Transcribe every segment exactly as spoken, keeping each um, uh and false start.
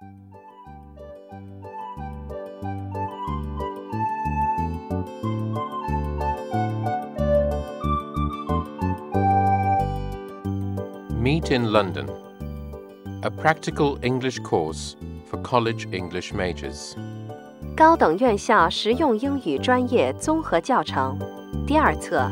Meet in London, a practical English course for college English majors. 高等院校实用英语专业综合教程第二册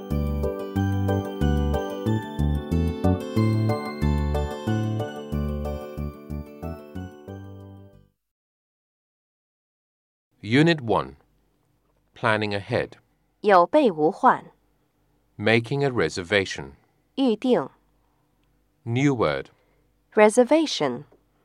Unit one. Planning ahead. 有备无患 Making a reservation. 预定 New word. Reservation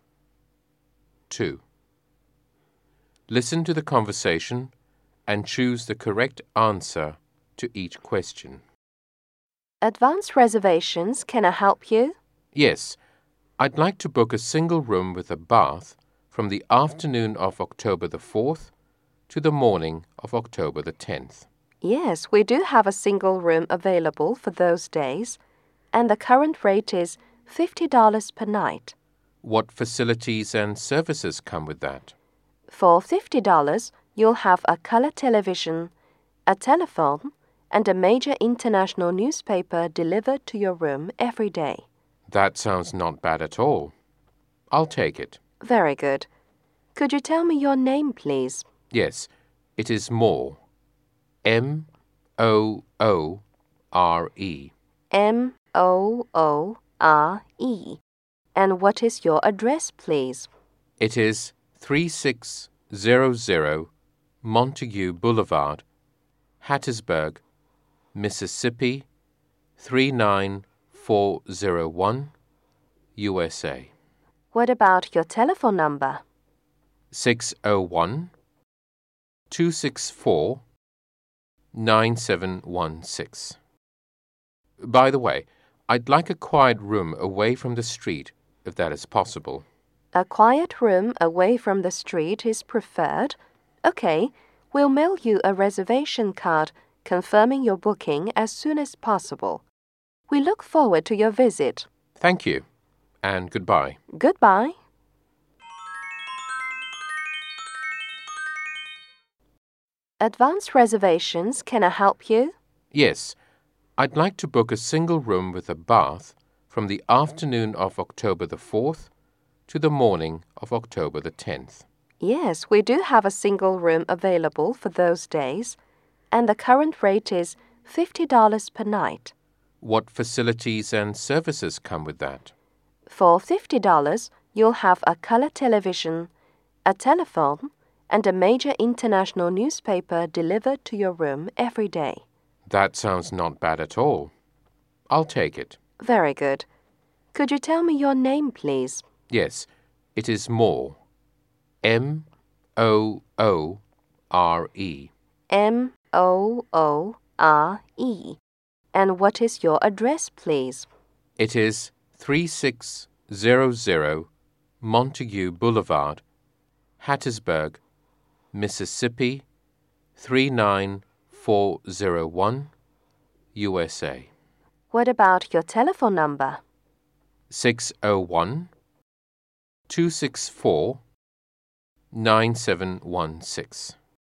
two. Listen to the conversation and choose the correct answer to each question. Advance reservations, can I help you? Yes, I'd like to book a single room with a bath from the afternoon of October the fourth to the morning of October the tenth. Yes, we do have a single room available for those days, and the current rate is fifty dollars per night. What facilities and services come with that? For fifty dollars, you'll have a color television, a telephone, and a major international newspaper delivered to your room every day. That sounds not bad at all. I'll take it. Very good. Could you tell me your name, please? Yes, it is Moore. M O O R E. M O O R E. And what is your address, please? It is thirty-six hundred Montague Boulevard, Hattiesburg, Mississippi, three nine four zero one, U S A. What about your telephone number? six oh one, two six four, nine seven one six. By the way, I'd like a quiet room away from the street, if that is possible. A quiet room away from the street is preferred. Okay, we'll mail you a reservation card confirming your booking as soon as possible. We look forward to your visit. Thank you, and goodbye. Goodbye. Advance reservations, can I help you? Yes, I'd like to book a single room with a bath from the afternoon of October the fourth to the morning of October the tenth. Yes, we do have a single room available for those days, and the current rate is fifty dollars per night. What facilities and services come with that? For fifty dollars, you'll have a color television, a telephone, and a major international newspaper delivered to your room every day. That sounds not bad at all. I'll take it. Very good. Could you tell me your name, please? Yes, it is Moore. M O O R E. M O O R E. And what is your address, please? It is thirty-six hundred Montague Boulevard, Hattiesburg, Mississippi, three nine four zero one, U S A. What about your telephone number? six oh one, two six four, nine seven one six.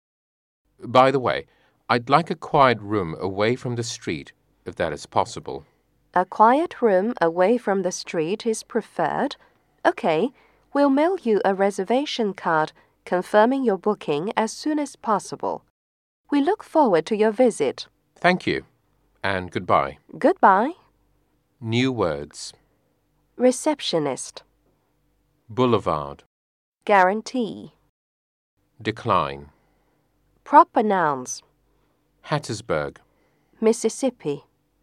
By the way, I'd like a quiet room away from the street, if that is possible. A quiet room away from the street is preferred. Okay, we'll mail you a reservation card confirming your booking as soon as possible. We look forward to your visit. Thank you, and goodbye. Goodbye. New words. Receptionist. Boulevard. Guarantee. Decline. Proper nouns. Hattiesburg. Mississippi.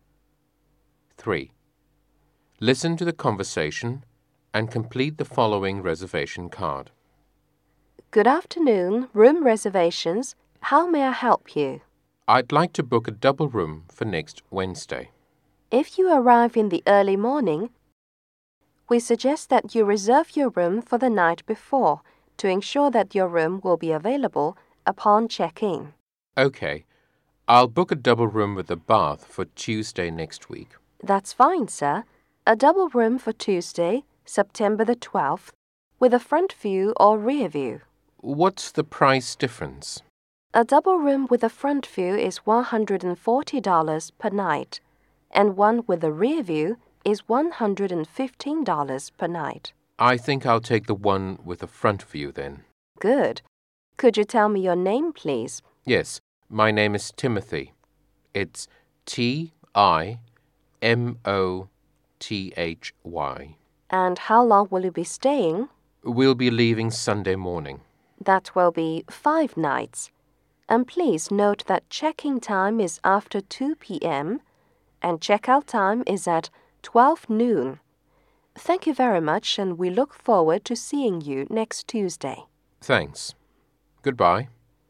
three. Listen to the conversation and complete the following reservation card. Good afternoon, room reservations. How may I help you? I'd like to book a double room for next Wednesday. If you arrive in the early morning, we suggest that you reserve your room for the night before to ensure that your room will be available upon check-in. Okay, I'll book a double room with a bath for Tuesday next week. That's fine, sir. A double room for Tuesday, September the twelfth, with a front view or rear view. What's the price difference? A double room with a front view is one hundred forty dollars per night, and one with a rear view is one hundred fifteen dollars per night. I think I'll take the one with the front view then. Good. Could you tell me your name, please? Yes, my name is Timothy. It's T I M O T H Y. And how long will you be staying? We'll be leaving Sunday morning. That will be five nights. And please note that check-in time is after two p m and check-out time is at twelve noon. Thank you very much, and we look forward to seeing you next Tuesday. Thanks. Goodbye.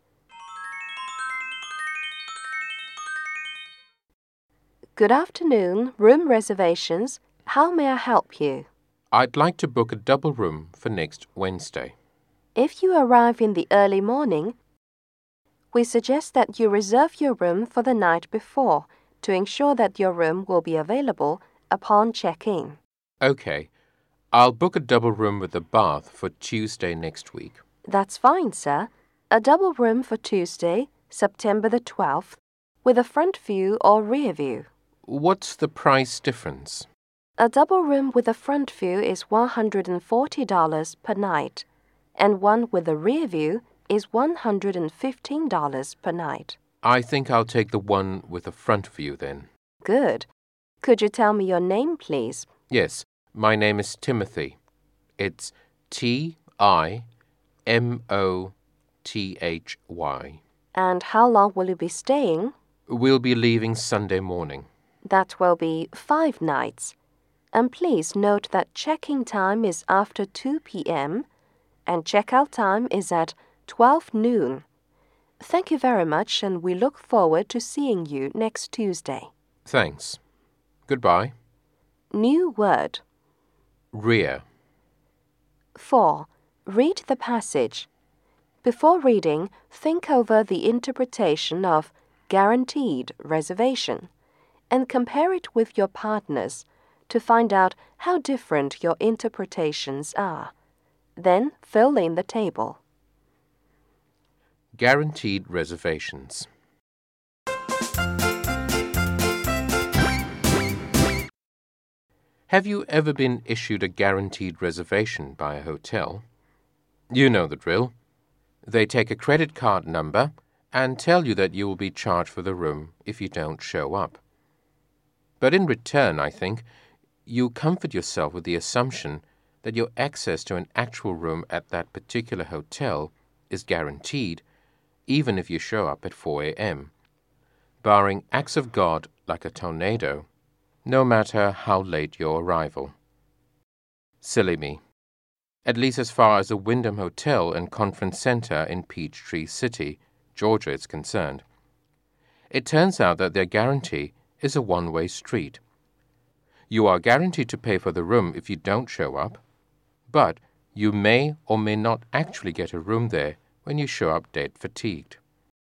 Good afternoon, room reservations. How may I help you? I'd like to book a double room for next Wednesday. If you arrive in the early morning, we suggest that you reserve your room for the night before to ensure that your room will be available upon check-in. Okay. I'll book a double room with a bath for Tuesday next week. That's fine, sir. A double room for Tuesday, September the twelfth, with a front view or rear view. What's the price difference? A double room with a front view is one hundred forty dollars per night, and one with a rear view is one hundred fifteen dollars per night. I think I'll take the one with the front view then. Good. Could you tell me your name, please? Yes, my name is Timothy. It's T I M O T H Y. And how long will you be staying? We'll be leaving Sunday morning. That will be five nights. And please note that check-in time is after two p m and check-out time is at twelve noon. Thank you very much, and we look forward to seeing you next Tuesday. Thanks. Goodbye. New word. Rear. four. Read the passage. Before reading, think over the interpretation of guaranteed reservation and compare it with your partner's to find out how different your interpretations are. Then fill in the table. Guaranteed reservations. Have you ever been issued a guaranteed reservation by a hotel? You know the drill. They take a credit card number and tell you that you will be charged for the room if you don't show up. But in return, I think, you comfort yourself with the assumption that your access to an actual room at that particular hotel is guaranteed, even if you show up at four a m, barring acts of God like a tornado, no matter how late your arrival. Silly me. At least as far as the Wyndham Hotel and Conference Center in Peachtree City, Georgia is concerned. It turns out that their guarantee is a one-way street. You are guaranteed to pay for the room if you don't show up, but you may or may not actually get a room there when you show up dead fatigued.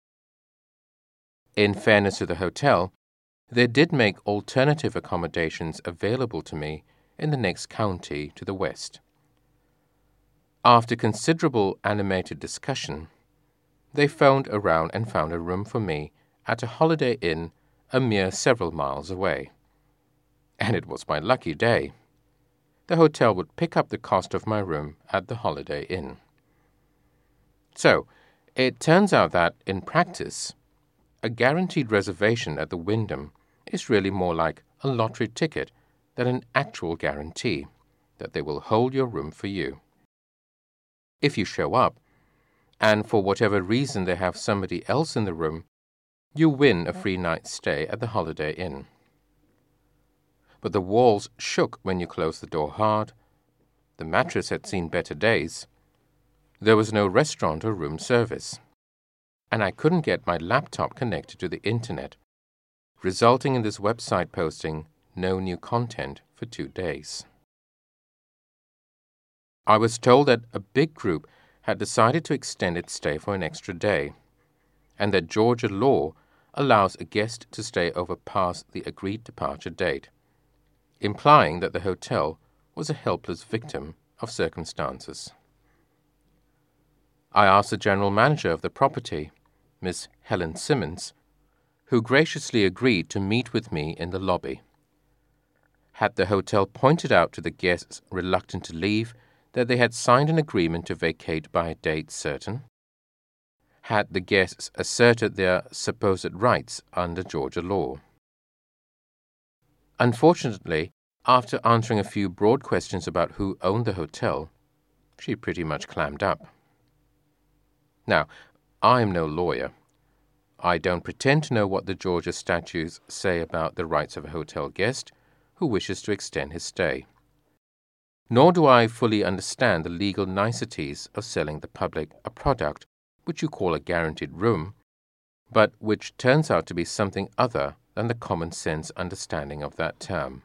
In fairness to the hotel, they did make alternative accommodations available to me in the next county to the west. After considerable animated discussion, they phoned around and found a room for me at a Holiday Inn a mere several miles away. And it was my lucky day. The hotel would pick up the cost of my room at the Holiday Inn. So, it turns out that, in practice, a guaranteed reservation at the Wyndham is really more like a lottery ticket than an actual guarantee that they will hold your room for you. If you show up, and for whatever reason they have somebody else in the room, you win a free night's stay at the Holiday Inn. But the walls shook when you closed the door hard. The mattress had seen better days. There was no restaurant or room service. And I couldn't get my laptop connected to the internet, resulting in this website posting no new content for two days. I was told that a big group had decided to extend its stay for an extra day, and that Georgia law allows a guest to stay over past the agreed departure date, implying that the hotel was a helpless victim of circumstances. I asked the general manager of the property, Miss Helen Simmons, who graciously agreed to meet with me in the lobby. Had the hotel pointed out to the guests reluctant to leave that they had signed an agreement to vacate by a date certain? Had the guests asserted their supposed rights under Georgia law? Unfortunately, after answering a few broad questions about who owned the hotel, she pretty much clammed up. Now, I'm no lawyer. I don't pretend to know what the Georgia statutes say about the rights of a hotel guest who wishes to extend his stay. Nor do I fully understand the legal niceties of selling the public a product which you call a guaranteed room, but which turns out to be something other than the common sense understanding of that term.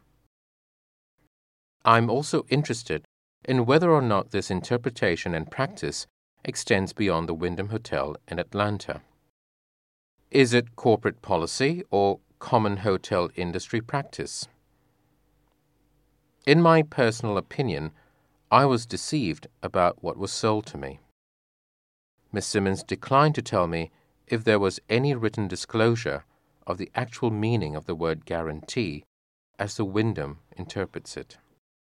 I'm also interested in whether or not this interpretation and practice extends beyond the Wyndham Hotel in Atlanta. Is it corporate policy or common hotel industry practice? In my personal opinion, I was deceived about what was sold to me. Miss Simmons declined to tell me if there was any written disclosure of the actual meaning of the word guarantee as the Wyndham interprets it.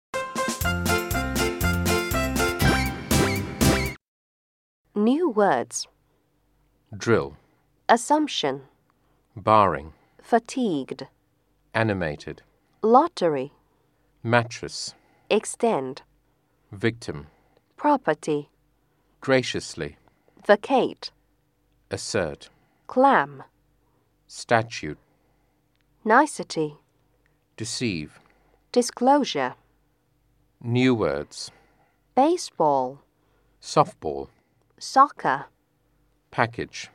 New words. Drill, Assumption. barring, Fatigued. animated, Lottery. mattress, Extend. victim, Property. graciously, Vacate. assert, Clam. statute, Nicety. deceive, Disclosure. new words, Baseball. softball, Soccer. package,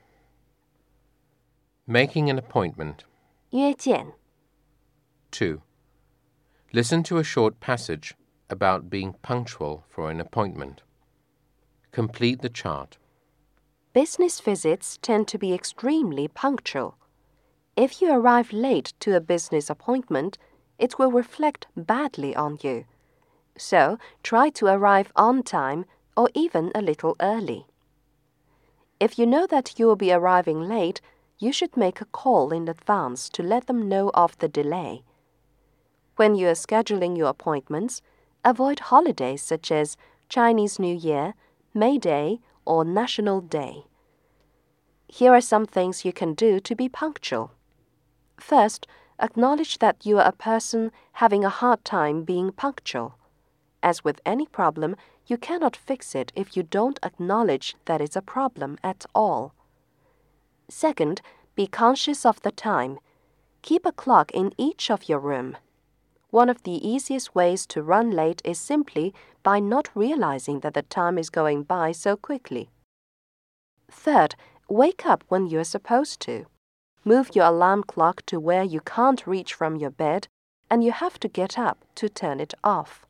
making an appointment. 约见. two. Listen to a short passage about being punctual for an appointment. Complete the chart. Business visits tend to be extremely punctual. If you arrive late to a business appointment, it will reflect badly on you. So, try to arrive on time or even a little early. If you know that you will be arriving late, you should make a call in advance to let them know of the delay. When you are scheduling your appointments, avoid holidays such as Chinese New Year, May Day, or National Day. Here are some things you can do to be punctual. First, acknowledge that you are a person having a hard time being punctual. As with any problem, you cannot fix it if you don't acknowledge that it's a problem at all. Second, be conscious of the time. Keep a clock in each of your room. One of the easiest ways to run late is simply by not realizing that the time is going by so quickly. Third, wake up when you're supposed to. Move your alarm clock to where you can't reach from your bed, and you have to get up to turn it off.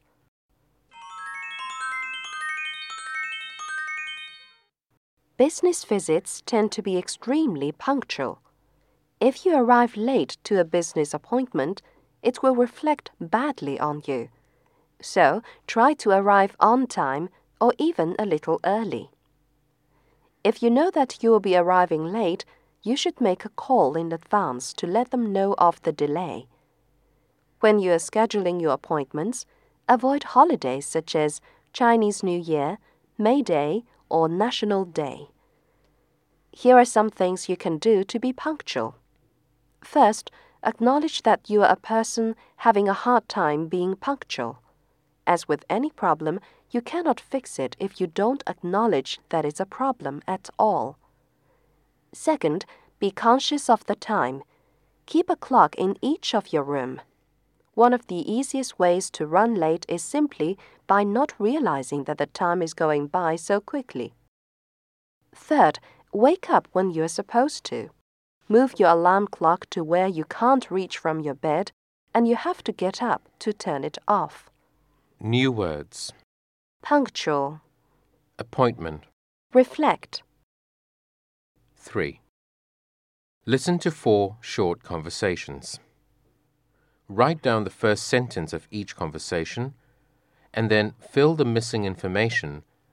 Business visits tend to be extremely punctual. If you arrive late to a business appointment, it will reflect badly on you. So, try to arrive on time or even a little early. If you know that you will be arriving late, you should make a call in advance to let them know of the delay. When you are scheduling your appointments, avoid holidays such as Chinese New Year, May Day, or National Day. Here are some things you can do to be punctual. First, acknowledge that you are a person having a hard time being punctual. As with any problem, you cannot fix it if you don't acknowledge that it's a problem at all. Second, be conscious of the time. Keep a clock in each of your room. One of the easiest ways to run late is simply by not realizing that the time is going by so quickly. Third, wake up when you're supposed to. Move your alarm clock to where you can't reach from your bed, and you have to get up to turn it off. New words. Punctual. Appointment. Reflect. three. Listen to four short conversations. Write down the first sentence of each conversation, and then fill the missing information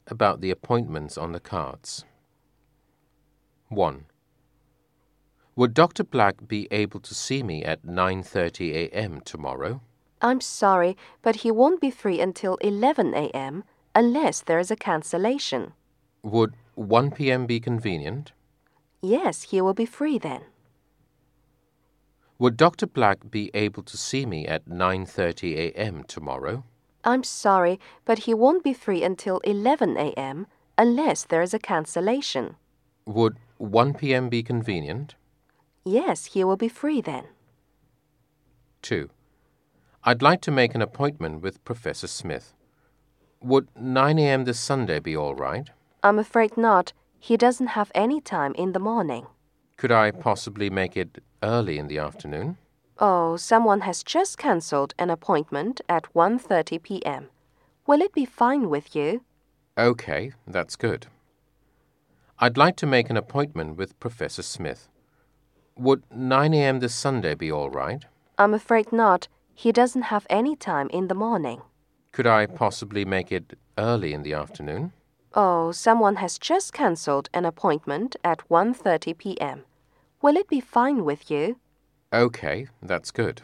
about the appointments on the cards. one. Would Doctor Black be able to see me at nine thirty a m tomorrow? I'm sorry, but he won't be free until eleven a m unless there is a cancellation. Would one p m be convenient? Yes, he will be free then. Would Doctor Black be able to see me at nine thirty a m tomorrow? I'm sorry, but he won't be free until eleven a m unless there is a cancellation. Would one p m be convenient? Yes, he will be free then. two. I'd like to make an appointment with Professor Smith. Would nine a m this Sunday be all right? I'm afraid not. He doesn't have any time in the morning. Could I possibly make it early in the afternoon? Oh, someone has just cancelled an appointment at one thirty p m Will it be fine with you? Okay, that's good. I'd like to make an appointment with Professor Smith. Would nine a m this Sunday be all right? I'm afraid not. He doesn't have any time in the morning. Could I possibly make it early in the afternoon? Oh, someone has just cancelled an appointment at one thirty p m Will it be fine with you? Okay, that's good.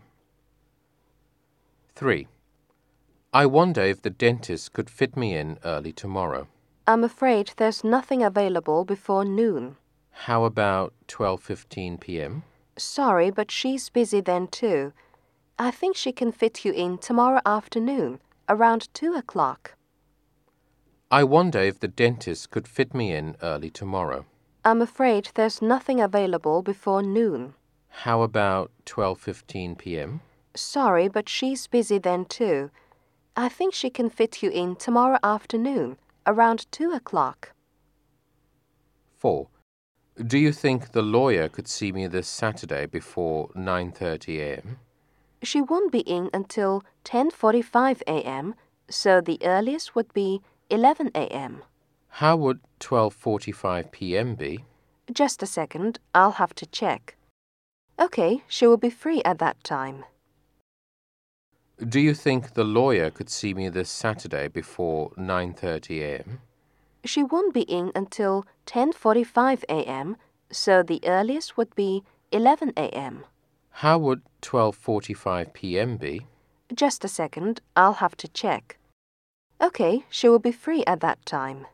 three. I wonder if the dentist could fit me in early tomorrow. I'm afraid there's nothing available before noon. How about twelve fifteen p m? Sorry, but she's busy then too. I think she can fit you in tomorrow afternoon, around two o'clock. I wonder if the dentist could fit me in early tomorrow. I'm afraid there's nothing available before noon. How about twelve fifteen p m? Sorry, but she's busy then too. I think she can fit you in tomorrow afternoon, around two o'clock. four. Do you think the lawyer could see me this Saturday before nine thirty a m? She won't be in until ten forty-five a m, so the earliest would be eleven a m How would twelve forty-five p m be? Just a second, I'll have to check. Okay, she will be free at that time. Do you think the lawyer could see me this Saturday before nine thirty a m? She won't be in until ten forty-five a m, so the earliest would be eleven a m How would twelve forty-five p m be? Just a second, I'll have to check. Okay, she will be free at that time.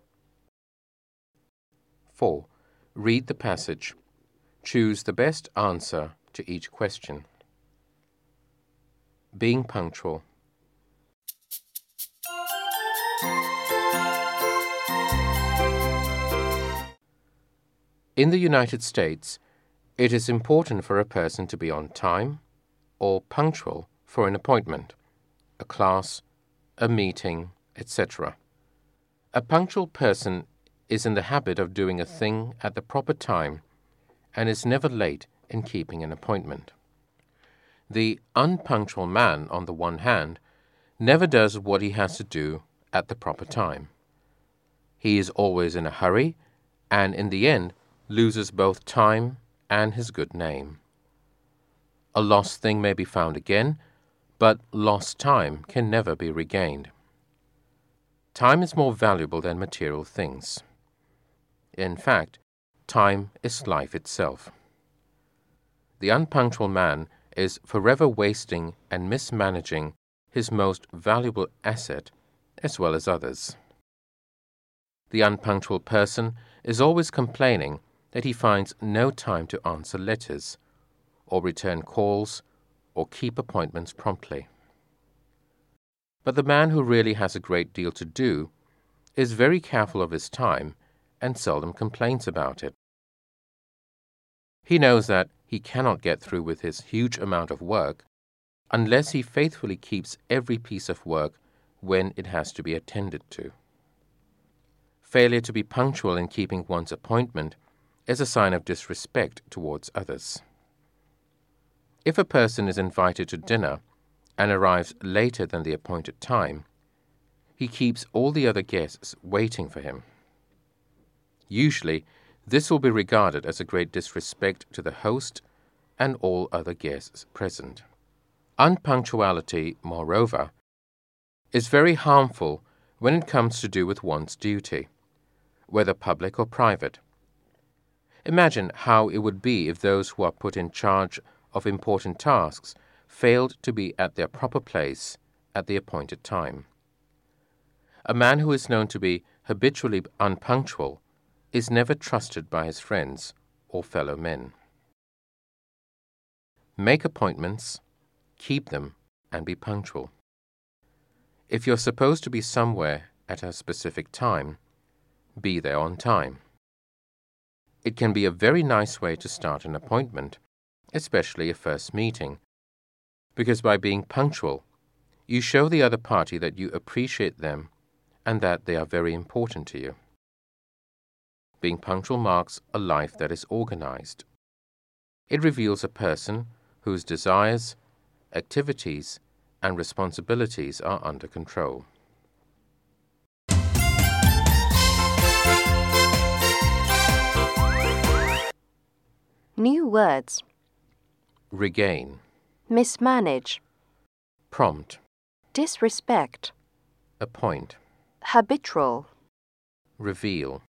four. Read the passage. Choose the best answer to each question. Being punctual. In the United States, it is important for a person to be on time or punctual for an appointment, a class, a meeting, et cetera. A punctual person is in the habit of doing a thing at the proper time and is never late in keeping an appointment. The unpunctual man, on the one hand, never does what he has to do at the proper time. He is always in a hurry and, in the end, loses both time and his good name. A lost thing may be found again, but lost time can never be regained. Time is more valuable than material things. In fact, time is life itself. The unpunctual man is forever wasting and mismanaging his most valuable asset as well as others. The unpunctual person is always complaining that he finds no time to answer letters, or return calls, or keep appointments promptly. But the man who really has a great deal to do is very careful of his time and seldom complains about it. He knows that he cannot get through with his huge amount of work unless he faithfully keeps every piece of work when it has to be attended to. Failure to be punctual in keeping one's appointment is a sign of disrespect towards others. If a person is invited to dinner and arrives later than the appointed time, he keeps all the other guests waiting for him. Usually, this will be regarded as a great disrespect to the host and all other guests present. Unpunctuality, moreover, is very harmful when it comes to do with one's duty, whether public or private. Imagine how it would be if those who are put in charge of important tasks failed to be at their proper place at the appointed time. A man who is known to be habitually unpunctual is never trusted by his friends or fellow men. Make appointments, keep them, and be punctual. If you're supposed to be somewhere at a specific time, be there on time. It can be a very nice way to start an appointment, especially a first meeting, because by being punctual, you show the other party that you appreciate them and that they are very important to you. Being punctual marks a life that is organized. It reveals a person whose desires, activities, and responsibilities are under control. New words. Regain, Mismanage. prompt, Disrespect. appoint, Habitual. reveal,